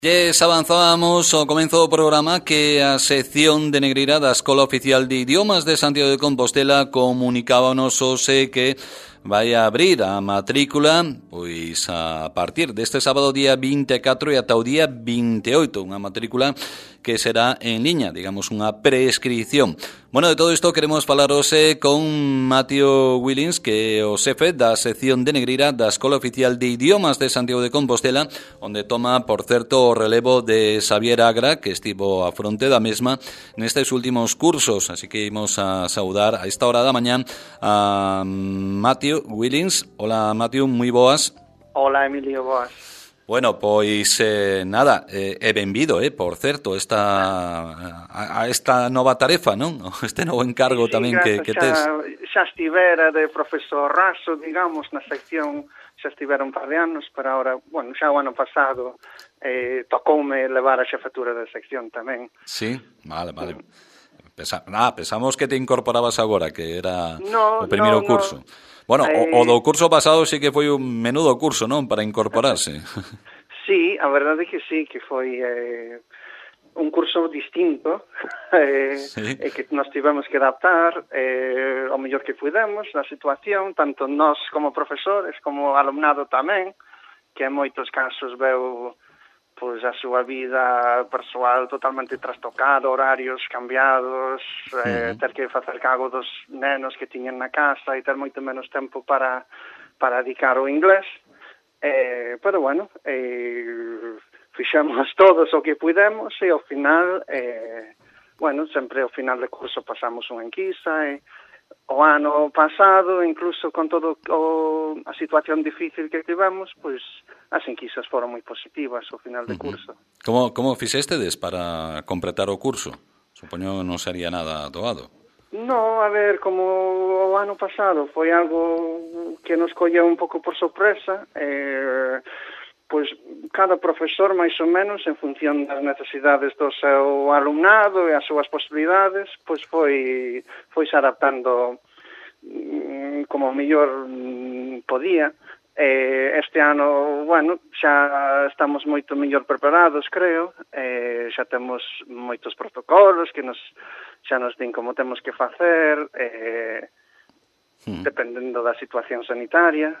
Avanzábamos ao comezo do programa que a sección de Negreira da Escola Oficial de Idiomas de Santiago de Compostela comunicábanos hoxe que vai a abrir a matrícula pois a partir deste sábado día 24 e ata o día 28, unha matrícula que será en liña, digamos unha prescripción. Bueno, de todo isto queremos falar hoxe con Mateo Willings, que é o xefe da sección de Negreira da Escola Oficial de Idiomas de Santiago de Compostela, onde toma, por certo, o relevo de Xavier Agra, que estivo a fronte da mesma nestes últimos cursos. Así que imos a saudar a esta hora da mañán a Mateo Willings. Hola, Mateo, moi boas. Hola, Emilio, boas. Bueno, pois nada, é benvido, por certo, esta nova tarefa, non? Este novo encargo sí, tamén que tes. Xa estivera de profesor raso, digamos, na sección, xa estivera un par de anos, pero ahora, bueno, xa o ano pasado tocoume levar a xefatura da sección tamén. Sí, vale. Pensamos que te incorporabas agora, que era o primeiro curso. Bueno, o do curso pasado sí que foi un menudo curso, non? Para incorporarse. Sí, a verdade é que sí, que foi un curso distinto sí. E que nos tivemos que adaptar ao mellor que pudemos na situación, tanto nós como profesores, como alumnado tamén, que en moitos casos veu pois a súa vida persoal totalmente trastocada, horarios cambiados, ter que facer cargo dos nenos que tiñan na casa e ter moito menos tempo para dedicar ao inglés. Pero bueno, fixemos todos o que pudemos e ao final, bueno, sempre ao final do curso pasamos unha enquisa e o ano pasado, incluso con todo a situación difícil que tivemos, pois as enquisas foron moi positivas ao final do curso. Como fixestedes para completar o curso? Supoño non sería nada doado. No, a ver, como o ano pasado foi algo que nos colleu un pouco por sorpresa, pois cada profesor, máis ou menos, en función das necesidades do seu alumnado e as súas posibilidades, pois foi se adaptando como mellor podía. Este ano, bueno, xa estamos moito mellor preparados, creo, xa temos moitos protocolos que xa nos din como temos que facer, dependendo da situación sanitaria,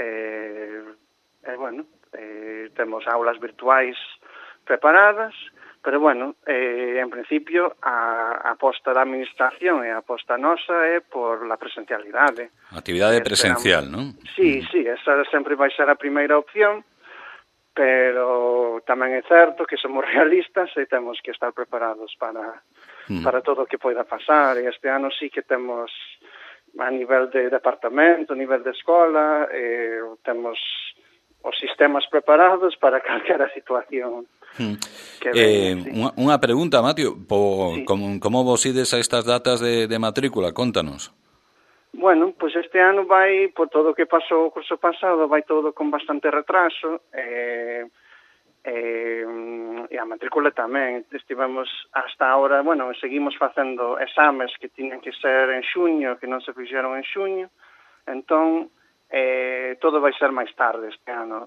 bueno, temos aulas virtuais preparadas, pero bueno, en principio a aposta da administración e a aposta nosa é por la presencialidade. Actividade presencial, non? Sí, esa sempre vai ser a primeira opción, pero tamén é certo que somos realistas e temos que estar preparados para todo o que poida pasar, e este ano sí que temos a nivel de departamento, a nivel de escola, temos os sistemas preparados para calquera situación. Unha pregunta, Mateo, sí. como vos ides a estas datas de matrícula? Contanos. Bueno, pois este ano vai, por todo o que pasou o curso pasado, vai todo con bastante retraso, e a matrícula tamén. Estivemos hasta ahora, bueno, seguimos facendo exames que tiñan que ser en xuño, que non se fixeron en xuño, entón todo vai ser máis tarde este ano.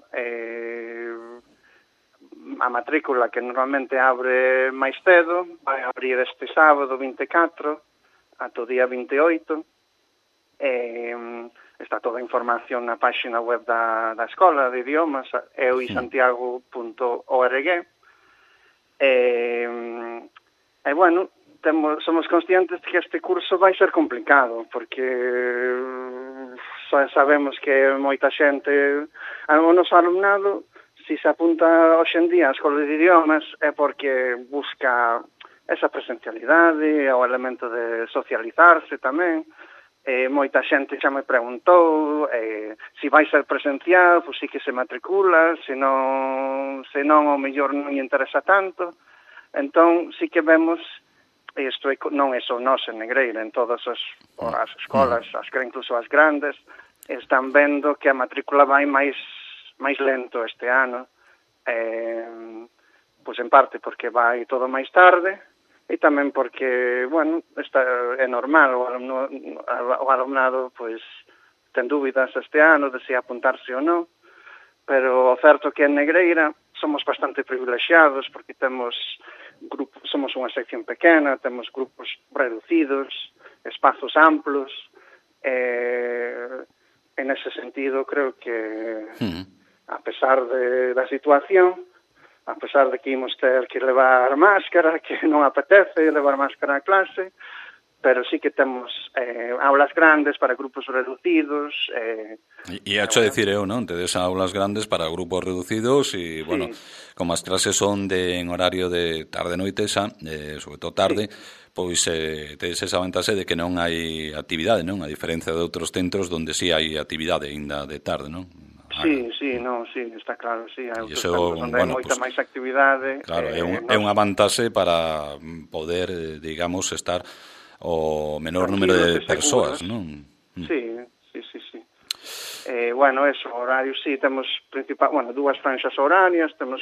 A matrícula, que normalmente abre máis cedo, vai abrir este sábado 24 ata o día 28. Está toda a información na página web da Escola de Idiomas, euisantiago.org. E bueno, somos conscientes de que este curso vai ser complicado, porque sabemos que moita xente, o noso alumnado, se apunta hoxe en día á Escola de Idiomas, é porque busca esa presencialidade, o elemento de socializarse tamén. Moita xente xa me preguntou se vai ser presencial, pois sí que se matricula, se non ao mellor non lle interesa tanto. Entón, sí que vemos, isto non é só nós en Negreira, en todas as escolas, incluso as grandes, están vendo que a matrícula vai máis lento este ano, pois en parte porque vai todo máis tarde, e tamén porque, bueno, é normal, o alumnado pois ten dúbidas este ano de se apuntarse ou non, pero o certo que en Negreira somos bastante privilexiados porque temos grupos, somos unha sección pequena, temos grupos reducidos, espazos amplos, en ese sentido creo que a pesar da situación, a pesar de que imos ter que levar máscara, que non apetece levar máscara a clase, pero sí que temos aulas grandes para grupos reducidos. E hecho decir eu, non? Tedes aulas grandes para grupos reducidos e, bueno, como as clases son en horario de tarde-noite xa, sobre todo tarde, pois tedes esa vantaxe de que non hai actividade, non? A diferencia de outros centros donde sí hai actividade ainda de tarde, non? Sí, está claro, sí, hai outros centros onde hai moita máis actividade. Claro, é unha vantaxe para poder, digamos, estar o menor número de persoas, non? Sí. Bueno, eso, horario, sí, temos dúas franxas horarias, temos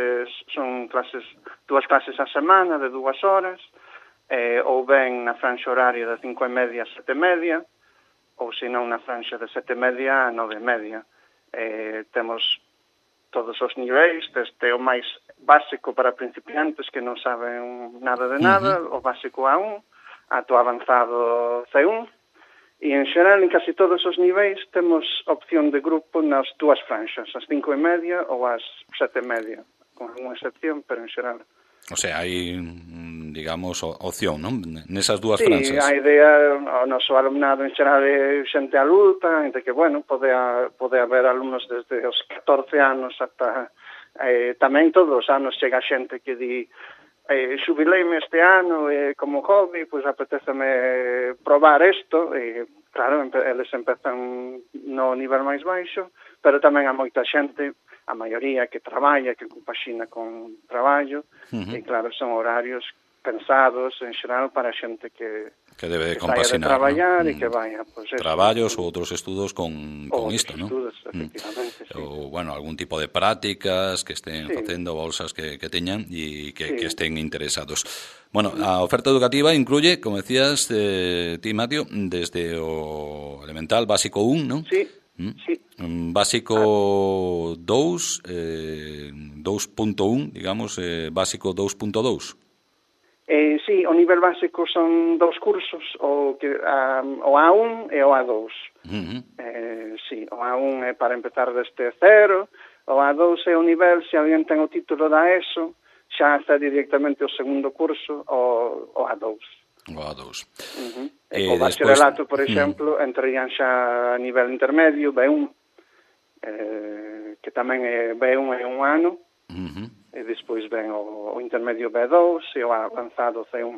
dúas clases a semana de 2 horas, ou ben na franxa horaria de 5:30 a 7:30, ou senón na franxa de 7:30 a 9:30. Temos todos os niveis, desde o máis básico para principiantes que non saben nada de nada, o básico A1, ata o avanzado C1, e en xeral en casi todos os niveis temos opción de grupo nas 2 franxas, as 5:30 ou as 7:30, con unha excepción, pero en xeral. O sea, hai, digamos, opción, non? Nesas 2 franxas. Sí, a idea, o noso alumnado en xeral é xente adulta, entre que, bueno, pode haber alumnos desde os 14 anos ata... tamén todos os anos chega xente que di xubileime este ano como hobby, pois apetéceme probar isto, e claro, eles empezan no nivel máis baixo, pero tamén há moita xente, a maioría que traballa, que compaxina con traballo, e claro, son horarios pensados en xeral para xente que debe de compaxinar, de traballar, e que vaya, pues, traballos ou outros estudos con isto, non? Estudos, efectivamente, sí. Ou, bueno, algún tipo de prácticas que estén facendo, bolsas que teñan e que estén interesados. Bueno, a oferta educativa incluye, como decías, ti, Matio, desde o elemental básico 1, non? Sí. Básico 2, 2.1, digamos, básico 2.2. Sí, o nivel básico son 2 cursos, o A1 e o A2. Sí, o A1 é para empezar desde cero, o A2 é o nivel, se alguén ten o título da ESO, xa accede directamente ao segundo curso, o A2. O A2. O bacharelato, por exemplo, entrarían xa a nivel intermedio, B1, que tamén é B1 é un ano, e despois ven o intermedio B2 e o avanzado C1.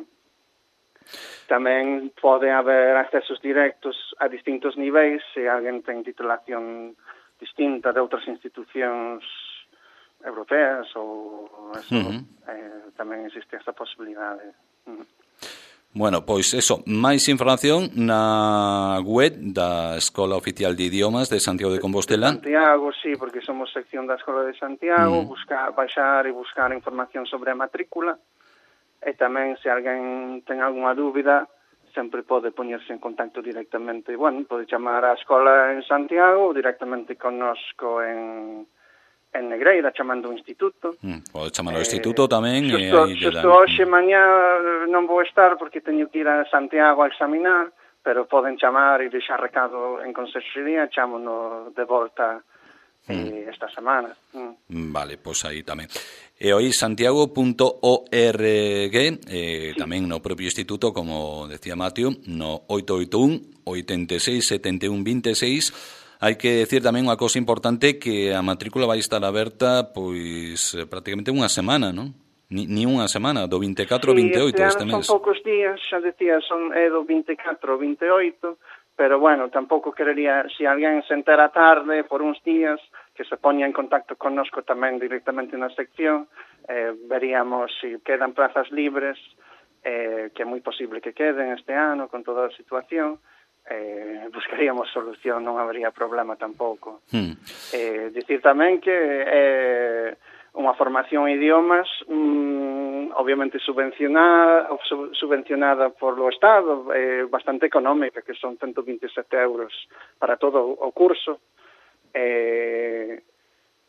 Tamén pode haber accesos directos a distintos niveis se alguén ten titulación distinta de outras institucións europeas ou eso, tamén existe esa posibilidade. Bueno, pois eso, máis información na web da Escola Oficial de Idiomas de Santiago de Compostela. Santiago, sí, porque somos sección da Escola de Santiago, baixar e buscar información sobre a matrícula, e tamén se alguén ten algunha dúbida, sempre pode poñerse en contacto directamente, bueno, pode chamar á escola en Santiago ou directamente connosco en Negreira, chamando o instituto. Pode chamar ao instituto tamén. Xusto hoxe, mañá, non vou estar porque teño que ir a Santiago a examinar, pero poden chamar e deixar recado en Consellería, chámonos de volta esta semana. Vale, pois aí tamén. E aí santiago.org, tamén no propio instituto, como decía Mateo, no 881 86 71 26. Hai que decir tamén unha cousa importante, que a matrícula vai estar aberta pois prácticamente unha semana, non? Ni unha semana, do 24 ao 28 este mes. Son poucos días, xa decía, é do 24 ao 28, pero bueno, tampouco querería, se alguén se entera tarde por uns días, que se poña en contacto connosco tamén directamente na sección, veríamos se quedan plazas libres, que é moi posible que queden este ano con toda a situación, buscaríamos solución, non habería problema tampouco. Dicir tamén que unha formación en idiomas obviamente subvencionada por o Estado, bastante económica, que son 127 euros para todo o curso,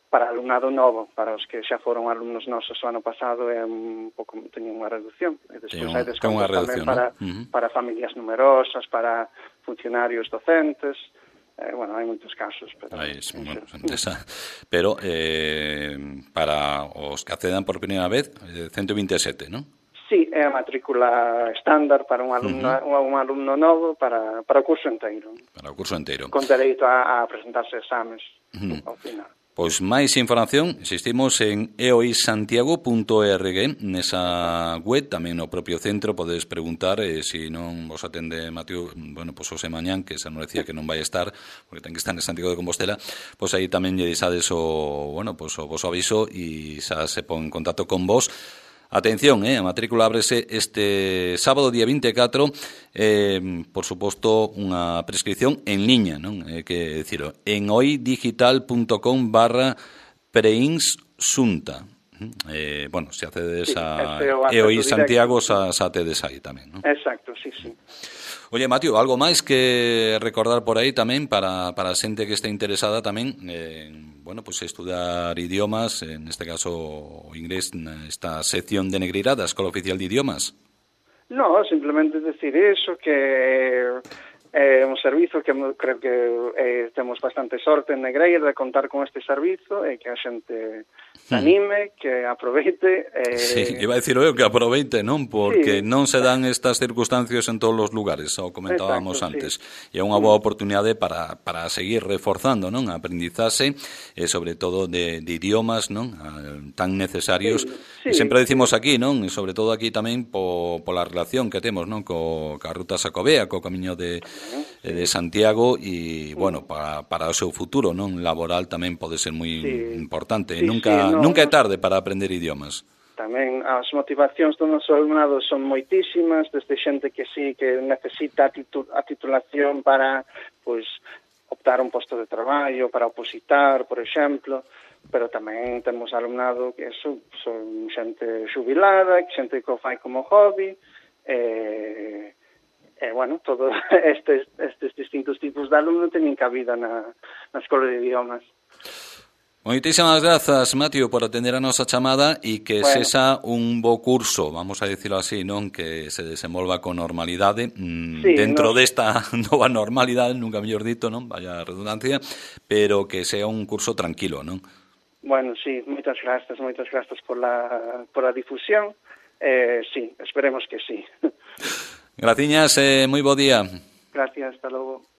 para alumnado novo, para os que xa foron alumnos nosos o ano pasado é un pouco teñen unha reducción. E despois hai descontos tamén para familias numerosas, para funcionarios docentes. Bueno, hai moitos casos, pero pero para os que accedan por primeira vez 127, non? Sí, é a matrícula estándar para un alumno novo para o curso inteiro. Para o curso inteiro. Con dereito a presentarse exames ao final. Pois máis información, insistimos en eoisantiago.org, nesa web, tamén no propio centro, podes preguntar, se non vos atende Mateo, bueno, pois hoxe mañán, que xa non decía que non vai estar, porque ten que estar en Santiago de Compostela, pois aí tamén lle deixades o voso aviso e xa se pon en contacto con vos. Atención, a matrícula ábrese este sábado, día 24, por suposto, unha prescripción en liña, non? Que decirlo, en oidigital.com/preinsunta. Bueno, se accedes a EOI Santiago, xa tedes aí tamén, non? Exacto, sí. Oye, Mateo, algo máis que recordar por aí tamén para a xente que este interesada tamén pues estudar idiomas, en este caso o inglés, nesta sección de Negreira da Escola Oficial de Idiomas? No, simplemente decir eso, que é un servizo que creo que temos bastante sorte en Negreira de contar con este servizo e que a xente anime, que aproveite. Sí, iba a decir eu que aproveite, non? Porque non se dan estas circunstancias en todos os lugares, o comentábamos antes. E é unha boa oportunidade para seguir reforzando, non? A aprendizaxe, e sobre todo de idiomas, non? Tan necesarios. E sempre decimos aquí, non? E sobre todo aquí tamén pola relación que temos, non? Coa ruta Xacobea, co camiño de Santiago e, bueno, para o seu futuro, non? Laboral tamén pode ser moi importante. Nunca é tarde para aprender idiomas. Tamén as motivacións do noso alumnado son moitísimas, desde xente que necesita a titulación para, pois, optar un posto de traballo, para opositar, por exemplo, pero tamén temos alumnado que son xente xubilada, xente que o fai como hobby, bueno, todos estes distintos tipos de alumnos teñen cabida na Escola de Idiomas. Moitísimas grazas, Mateo, por atender a nosa chamada e que sexa un bo curso, vamos a dicirlo así, non? Que se desenvolva con normalidade dentro desta nova normalidade, nunca mellor dito, non? Vaya redundancia, pero que sea un curso tranquilo, non? Bueno, sí, moitas grazas por a difusión. Sí, esperemos que sí. Graciñas, moi bo día. Gracias, hasta logo.